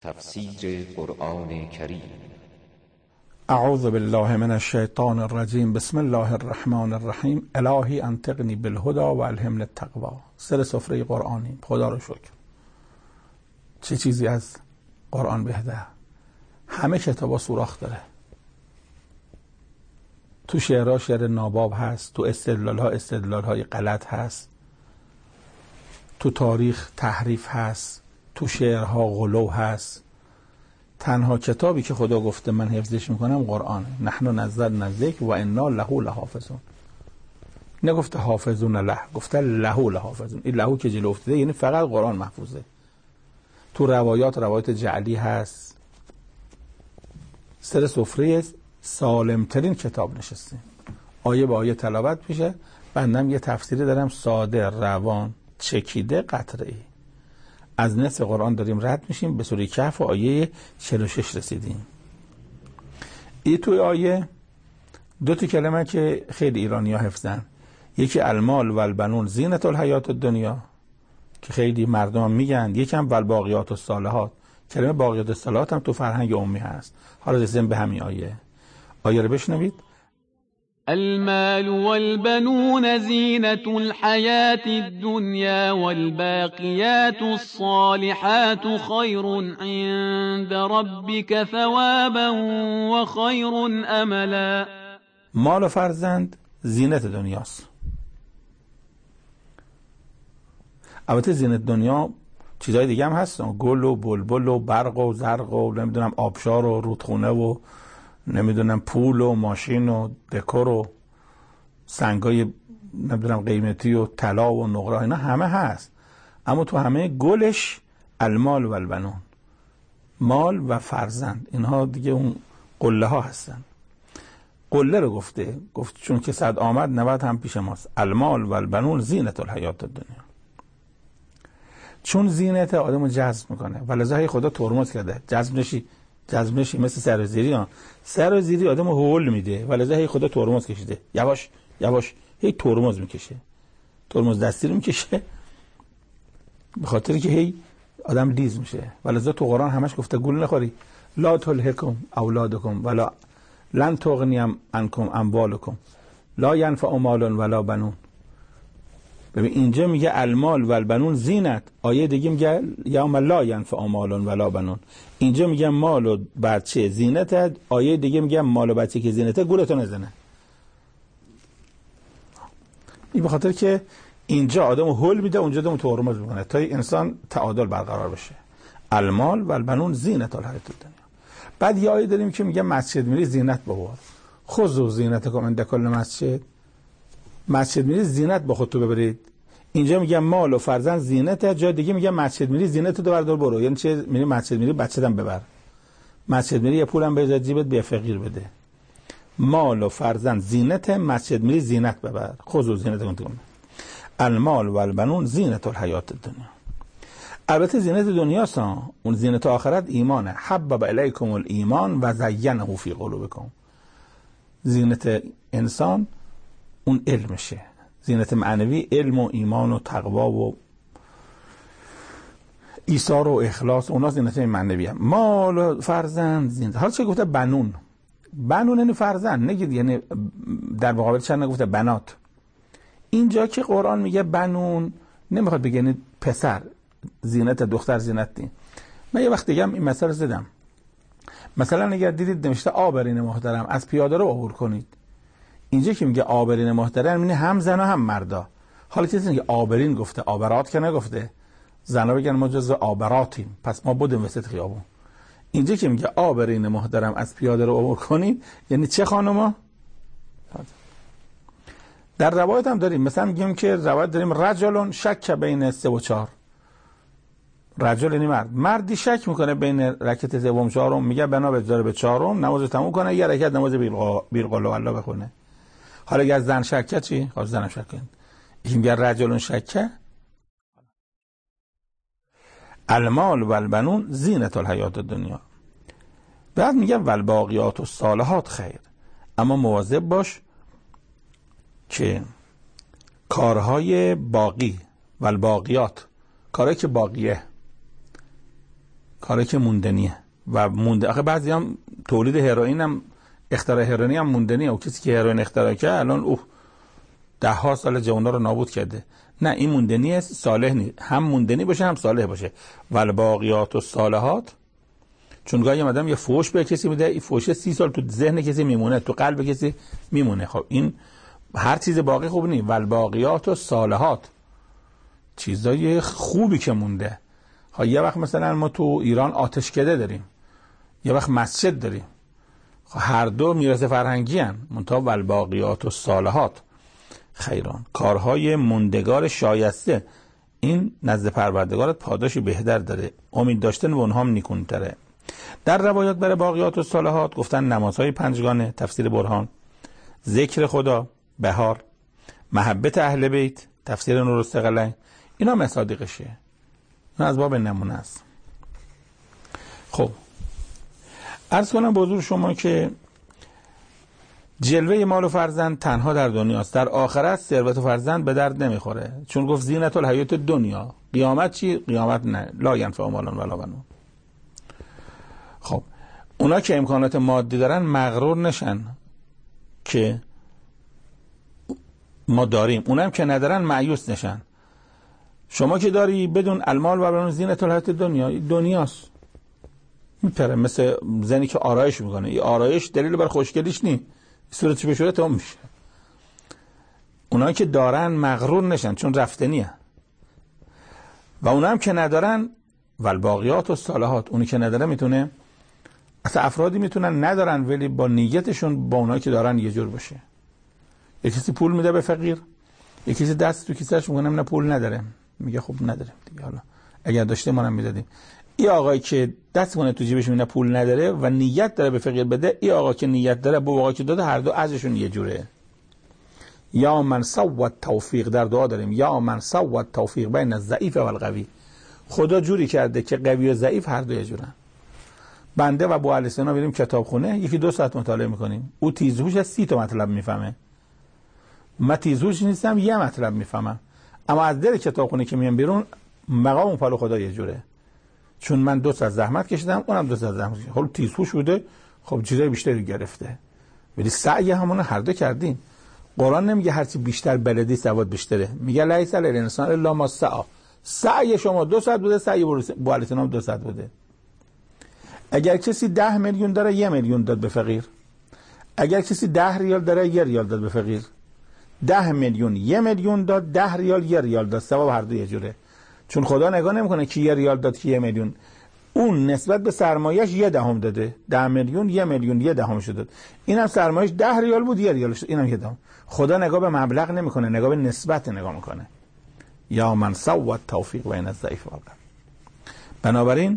تفسیر قرآن کریم. اعوذ بالله من الشیطان الرجیم. بسم الله الرحمن الرحیم. الهی انطقنی بالهدی و الهمنی التقوی. سر سفره قرآنی. خدا رو شکر. چه چیزی از قرآن بهتر؟ همه کتابا سوراخ داره. تو شعرها شعر ناباب هست، تو استدلال‌های غلط هست، تو تاریخ تحریف هست، تو شعرها غلو هست. تنها کتابی که خدا گفته من حفظش میکنم قرآنه. نحن نزلنا الذکر و انا له لحافظون. نگفته حافظون له، گفته له لحافظون. این له که جلو افتاده یعنی فقط قرآن محفوظه. تو روایات جعلی هست. سر سفره سالمترین کتاب نشسته، آیه به آیه تلاوت میشه. بندم یه تفسیری دارم ساده، روان، چکیده، قطعی. از نصف قرآن داریم رد میشیم، به سوره کهف و آیه 46 رسیدیم. این توی آیه دو تا کلمه که خیلی ایرانی ها حفظن، یکی المال و البنون زینت الحیات الدنیا که خیلی مردم میگن، یکی هم والباقیات الصالحات. کلمه باقیات الصالحات هم تو فرهنگ عمومی هست. حالا رسیدیم به همین آیه رو بشنوید. المال والبنون زینة الحياة الدنيا والباقيات الصالحات خير عند ربك ثوابا وخير املا. مال و فرزند زینت دنیاست. البته زینت دنیا چیزهای دیگه هم هستن، گل و بلبل و برق و زرق و نمیدونم آبشار و رودخونه و نمیدونم پول و ماشین و دکور و سنگای نمیدونم قیمتی و طلا و نقره، اینا همه هست. اما تو همه گلش المال و البنون، مال و فرزند، اینها دیگه اون قله ها هستن. قله رو گفت چون که صد آمد 90 هم پیش ماست. المال و البنون زینت الحیات الدنیا. چون زینت آدمو جذب میکنه و لذا خدا ترمز کرده جذب نشی مثل سرازیری آدمو هول میده و لذا خدا ترمز کشیده. یواش هی ترمز میکشه، ترمز دستی رو میکشه، به خاطر که هی آدم لیز میشه. و لذا تو قرآن همش گفته گول نخوری، لا تلهکم اولادکم ولا لن تغنی عنکم اموالکم لا ینفع مال ولا بنون. ببین اینجا میگه المال و البنون زینت، آیه دیگه میگه یوم لا ینفع مال ولا بنون. اینجا میگه مال و بچه زینت، آیه دیگه میگه مال و بچه که زینته گولتو نزنه. این به خاطر که اینجا آدمو هول میده، اونجا آدمو ترمز میکنه تا انسان تعادل برقرار بشه. المال و البنون زینت الحیات الدنیا. بعد یه آیه داریم که میگه مسجد میری زینت ببر، خذوا زینتکم عند کل مسجد میری زینت با خودتو ببرید. اینجا میگه مال و فرزند زینت، جای دیگه میگه مسجد میری زینتو بردار برو. یعنی چه؟ میری مسجد میری بچه‌دم ببر، مسجد میری یه پولم بذار جیبت به فقیر بده. مال و فرزند زینت، مسجد میری زینت ببر. خذوا زینتکم. المال و البنون زینت الحیات الدنیا. البته زینت دنیاست، اون زینت آخرت ایمانه. حبب الیکم الایمان و زینه فی قلوبکم. زینت انسان اون علمشه، زینت معنوی علم و ایمان و تقوا و ایثار و اخلاص، اونا زینت معنوی هم. مال و فرزند زینت. حالا چه گفته بنون؟ بنون یعنی فرزند، نگید یعنی در مقابل چند نگفته بنات. اینجا که قرآن میگه بنون نمیخواد بگه یعنی پسر زینت، دختر زینت نی. من یه وقت دیگه هم این مثال رو زدم. مثلا اگر دیدید نوشته آبرین محترم از پیاده رو عبور کنید، اینجا که میگه آبرین محترم یعنی هم زن و هم مردا. حالا چیزی که آبرین گفته، آبرات که نگفته. زنا بگن ما جزو آبراتیم، پس ما بودیم وسط خیابون. اینجا که میگه آبرین محترم از پیاده رو عبور کنید یعنی چه خانوما؟ در روایت هم داریم، مثلا میگیم که روایت داریم رجلون شک بین 3 و 4. رجل یعنی مردی شک میکنه بین رکعت 3 و 4، میگه بنا بذاره به 4 نماز تموم کنه، یه رکعت نماز بیرقل الله بخونه. حالا اگر زن شکه چی؟ خب زنم شکه. این میگه رجلون شکه. المال و البنون زینت الحیات الدنیا. بعد میگه والباقیات الصالحات خیر. اما مواظب باش که کارهای باقی، والباقیات، کارهایی که باقیه، کاری که موندنیه و آخه بعضی هم تولید هروئین هم اختراع هروئین هم موندنیه و کسی که هروئین اختراع کرد الان ده ها سال جوونا رو نابود کرده. نه این موندنی صالح نیست، هم موندنی باشه هم صالح باشه. والباقیات الصالحات، چون گاهی آدم یه فوش به کسی میده، این فوش 30 سال تو ذهن کسی میمونه، تو قلب کسی میمونه. خب این هر چیز باقی خوب نیست. والباقیات الصالحات چیزای خوبی که مونده. خب یه وقت مثلا ما تو ایران آتشکده داریم، یه وقت مسجد داریم، خب هر دو میراث فرهنگی ان، منتها والباقیات الصالحات خیران، کارهای موندگار شایسته، این نزد پروردگارت پاداشی بهتر داره، امید داشتن به اونها هم نیکونتره. در روایات برای باقیات الصالحات گفتن نمازهای پنجگانه، تفسیر برهان، ذکر خدا، بهار، محبت اهل بیت، تفسیر نورالثقلین، اینا مصادیقشه. این از باب نمونه است. خب عرض کنم به حضور شما که جلوه مال و فرزند تنها در دنیاست، در آخرت ثروت و فرزند به درد نمیخوره، چون گفت زینت الحیات دنیا. قیامت چی؟ قیامت نه، لا ینفع مال ولا بنون. خب اونا که امکانات مادی دارن مغرور نشن که ما داریم، اونا هم که ندارن مایوس نشن. شما که داری بدون المال و بنون زینت الحیات دنیاست، میپره مثل زنی که آرایش میکنه. این آرایش دلیل بر خوشگلیش نیست، صورتش به صورت هم میشه. اونا که دارن مغرور نشن چون رفتنیه. و اونا هم که ندارن والباقیات الصالحات، اونی که نداره میتونه، اصلا افرادی میتونن ندارن ولی با نیتشون با اونایی که دارن یه جور باشه. یه کسی پول میده به فقیر، یه کسی دست تو کیسه‌اش میکنه نه پول نداره، میگه خب نداریم دیگه، حالا اگر داشته ما هم میدادیم. این آقایی که دست کنه تو جیبش میونه پول نداره و نیت داره به فقیر بده، این آقا که نیت داره با آقا که داده، هر دو ازشون یه جوره. یا من سوت توفیق، در دعا داریم یا من سوت توفیق بین الضعیف و القوی، خدا جوری کرده که قوی و ضعیف هر دو یه جورن. بنده و ابو علی سینا بریم کتابخونه، یکی 2 ساعت مطالعه میکنیم، او تیزهوش از 30 تا مطلب میفهمه، من تیزهوش نیستم، یه مطلب میفهمم. اما از دل کتابخونه که میام بیرون مقام اون پالو خدا یه جوره، چون من 2 ساعت زحمت کشیدم، اونم 2 ساعت زحمت کشید. حالا تیزهوش بوده، خب چیزای بیشتری گرفته، ولی سعی همون هر دو کردیم. قرآن نمیگه هرچی بیشتر بلدی سواد بیشتره، میگه لیس علی الانسان الا ما سعی. سعی شما 2 ساعت بوده، سعی ابو علی سینا 2 ساعت بوده. اگر کسی 10 میلیون داره 1 میلیون داد به فقیر، اگر کسی 10 ریال داره 1 ریال داد به فقیر. 10 میلیون 1 میلیون داد، 10 ریال 1 ریال داد، ثواب هر دو یه جوره. چون خدا نگاه نمیکنه کی 1 ریال داد کی 1 میلیون، اون نسبت به سرمایه‌اش 1 دهم داده. 10 میلیون 1 میلیون 1 دهم شد. اینم سرمایه‌اش 10 ریال بود 1 ریال شد، اینم 1 دهم. خدا نگاه به مبلغ نمیکنه، نگاه به نسبت نگاه میکنه. یا من سوت توفیق بین الضعیف و القوی. بنابراین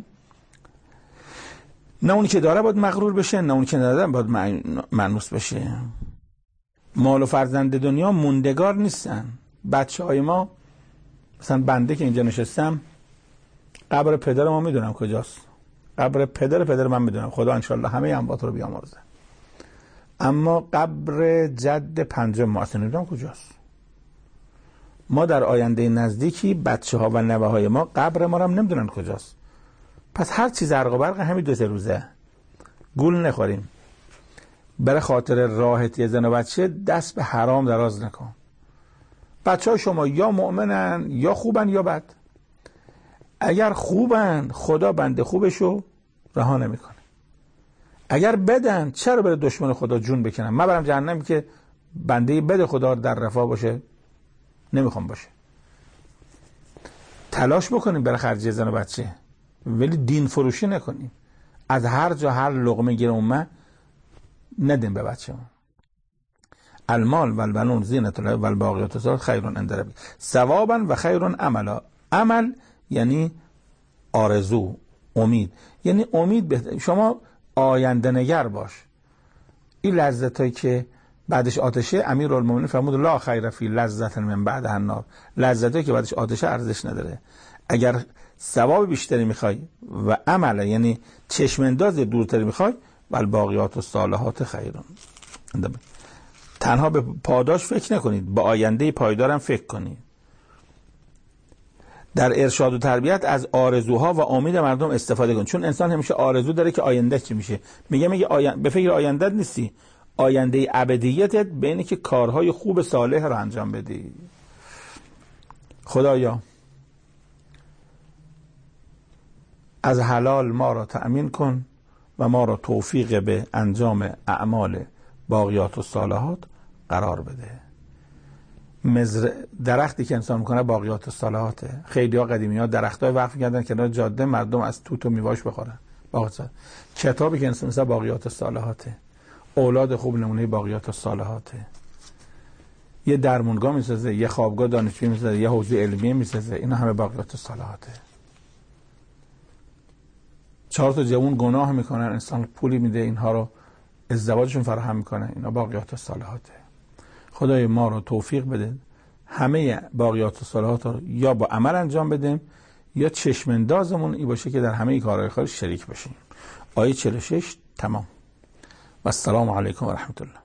نه اونی که داره باید مغرور بشه، نه اونی که نداره باید مانوس بشه. مال و فرزند دنیا موندگار نیستن. بچه‌های ما، مثلا بنده که اینجا نشستم، قبر پدر ما میدونم کجاست، قبر پدر من میدونم، خدا انشالله همه انبات رو بیامرزه. اما قبر جد پنجم ما اصلا نمیدونم کجاست. ما در آینده نزدیکی بچه‌ها و نوه‌های ما قبر ما رو هم نمیدونن کجاست. پس هر چیز زرق و برق همین 2-3 روزه. گول نخوریم. برای خاطر راحتی زن و بچه دست به حرام دراز نکن. بچه‌ها شما یا مؤمنن یا خوبن یا بد. اگر خوبن خدا بنده خوبشو رها نمیکنه. اگر بدن چرا بره دشمن خدا جون بکنن؟ من برم جهنم که بنده بد خدا در رفاه باشه؟ نمیخوام باشه. تلاش بکنیم برای خرجی زن و بچه، ولی دین فروشی نکنیم. از هر جا هر لقمه گیر اومد ندیم به بچه‌مون. المال و البنون زینت الله و الباقیات الصالحات خیر عند ربک ثوابا و خیر عملا. عمل یعنی آرزو، امید، یعنی امید بهتر. شما آینده نگر باش. این لذتایی که بعدش آتشه، امیرالمومنین فرمود لا خیر فی لذت من بعد النار. لذتایی که بعدش آتشه ارزش نداره. اگر ثواب بیشتری میخوای و عمل یعنی چشم انداز دورتری میخوای، والباقیات الصالحات خیرون. تنها به پاداش فکر نکنید، به آینده پایدارم فکر کنید. در ارشاد و تربیت از آرزوها و امید مردم استفاده کن، چون انسان همیشه آرزو داره که آینده چی میشه. میگه به فکر آیندهت نیستی، آینده ابدیتت به اینه که کارهای خوب صالح رو انجام بدی. خدایا از حلال ما را تأمین کن و ما را توفیق به انجام اعمال باقیات و صالحات قرار بده. درختی که انسان میکنه باقیات و صالحاته. خیلی ها قدیمی ها درختای وقف کردن کنار جاده مردم از توت و میواش بخورن. کتابی که انسان مثلا باقیات و صالحاته. اولاد خوب نمونه باقیات و صالحاته. یه درمونگاه میسازه، یه خوابگاه دانشجویی میسازه، یه حوزه علمی میسازه، اینا همه باقیات و صالحاته. 4 تا جوون گناه میکنن، انسان پولی میده اینها رو ازدواجشون فراهم میکنه، اینا باقیات و صالحاته. خدای ما رو توفیق بده همه باقیات و صالحات رو یا با عمل انجام بدیم یا چشماندازمون این باشه که در همه کارهای خیر شریک باشیم. آیه 46 تمام. و السلام علیکم و رحمت الله.